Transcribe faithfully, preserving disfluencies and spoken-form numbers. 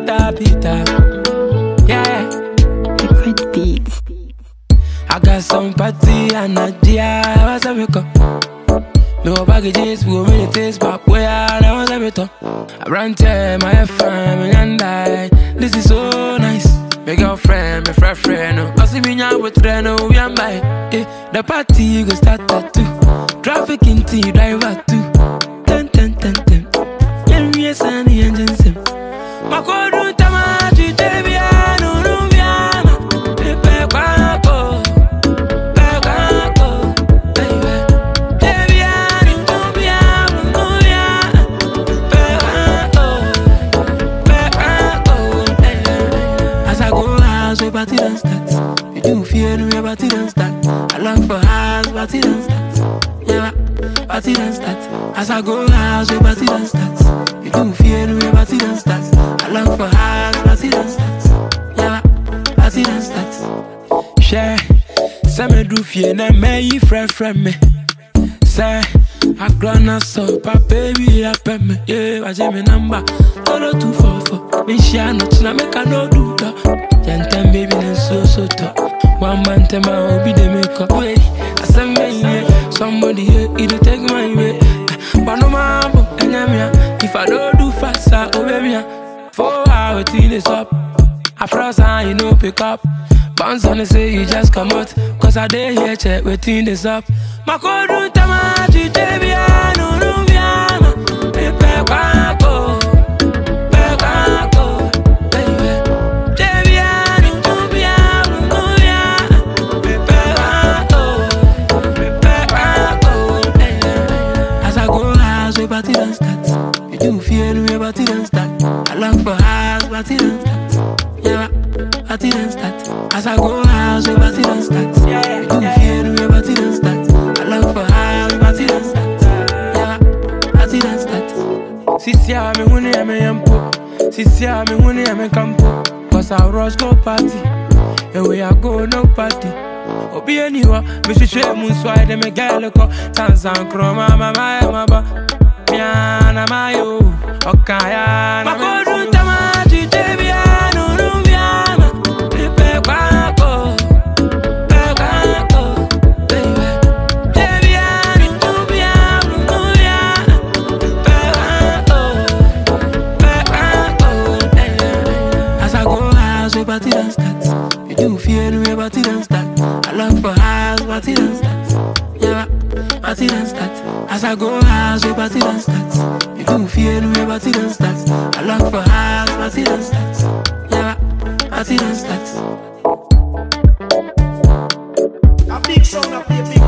Peter, Peter. Yeah. Liquid beats. I got some party and a dia. What's up, Miko? No baggages, we go many taste, but where I want to be to. I run to my friend, and I. This is so nice. My girlfriend, my friend, friend. I see me now with Reno, we am by. Eh, the party go start at two. Traffic in T, driver two. Ten, ten, ten, ten. Yeah, me a sunny engine sim. My code room, Tamaji, Debiano, Rubiana. Pepe, Quaco. Party don't start. You do fear no party don't start. I long for house, party don't start. Yeah, party don't start. As I go house, we party don't start. You do fear no party don't start. I long for house, party don't start. Yeah, party don't start. Share, say me do fear na me yi friend friend me. Say I grown up so pa baby up me. Yeah, I say me number. Zero two four four. Me share no na make I no do that. Jantan baby and so so top. One man to my hobby they make up. Wait, I said me somebody here, it'll take my way. But no man, and I'm if I don't do fast, I obey me. Four hours till it's up. I frost and you know pick up. Bounce on the say you just come out. Cause I dare here check waiting this up. My code room tamaji debiano rubiana. Pepe quaco. Party don't start. You do fear no party don't start. I long for house, party don't start. Yeah, party don't start. As I go house, we party don't start. You do fear no party don't start. I long for house, party don't start. Yeah, party don't start. Sisi ya me huni ya me yampo. Sisi ya me huni ya me campo. Cause I rush go party. And we I go no party. Obi anywa, me shwe munswa de me galeko. Tanzan kroma mama ya maba. Miana mayo, okaya na makodu tamaji debiano rubiana. Pepe quaco, pepe quaco, baby. Debiano rubiano, rubiana. Pepe quaco, pepe quaco. As I go house, we party don't start. You do fear no party don't start. I long for house, party don't start. Yeah, party don't start. As I go house, we party don't start. You do fear no party don't start. I long for house, party don't start. Yeah, party don't start. A big sound, a big